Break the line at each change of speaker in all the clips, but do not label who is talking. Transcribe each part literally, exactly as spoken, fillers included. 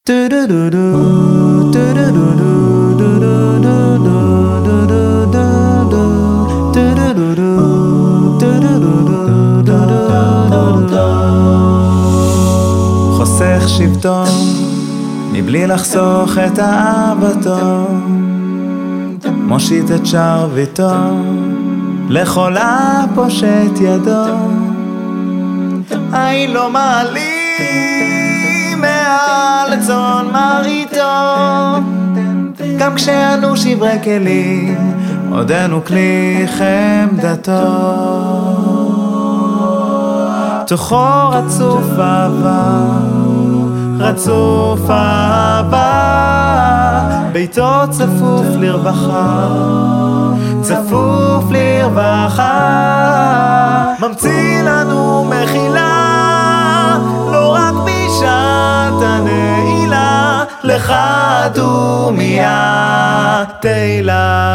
חוסך שבטו מבלי לחסוך את אהבתו, מושיט את שרביטו לכל הפושט ידו. אין לו מעלים מעל צאן מרעיתו, גם כשאנו שברי כלים עודנו כלי חמדתו. תוכו רצוף אהבה, רצוף אהבה, ביתו צפוף לרווחה, צפוף לרווחה. ממציא לנו מחילה, לא רק בשעת הנעילה, לך דומיה תהילה.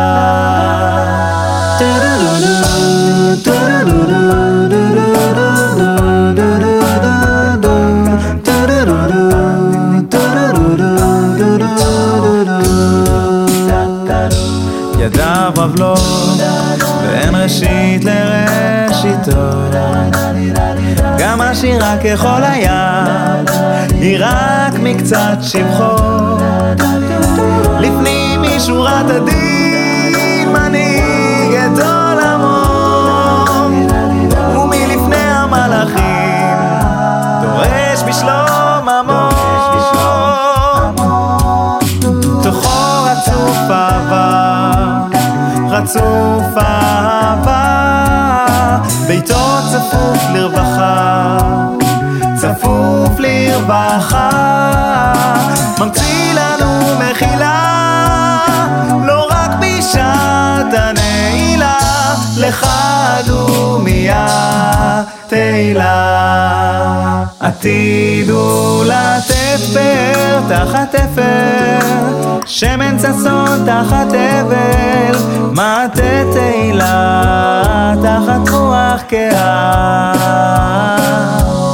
ידיו רבלות ואין ראשית לראשיתו, גם השירה ככל היד היא רק מקצת שבחו. לפנים משורת הדין מנהיג את עולמו, ומלפני המלאכים דורש בשלום עמו. תוכו רצוף אהבה, רצוף אהבה, ביתו צפוף לרווחה, צפוף לרווחה. ממציא לנו מחילה, לא רק בשעת הנעילה, לך דומיה תהילה. עתידו לתפר תחת תפר, שמן ששון תחת אבל, מטה תהילה תחת רוח קהה.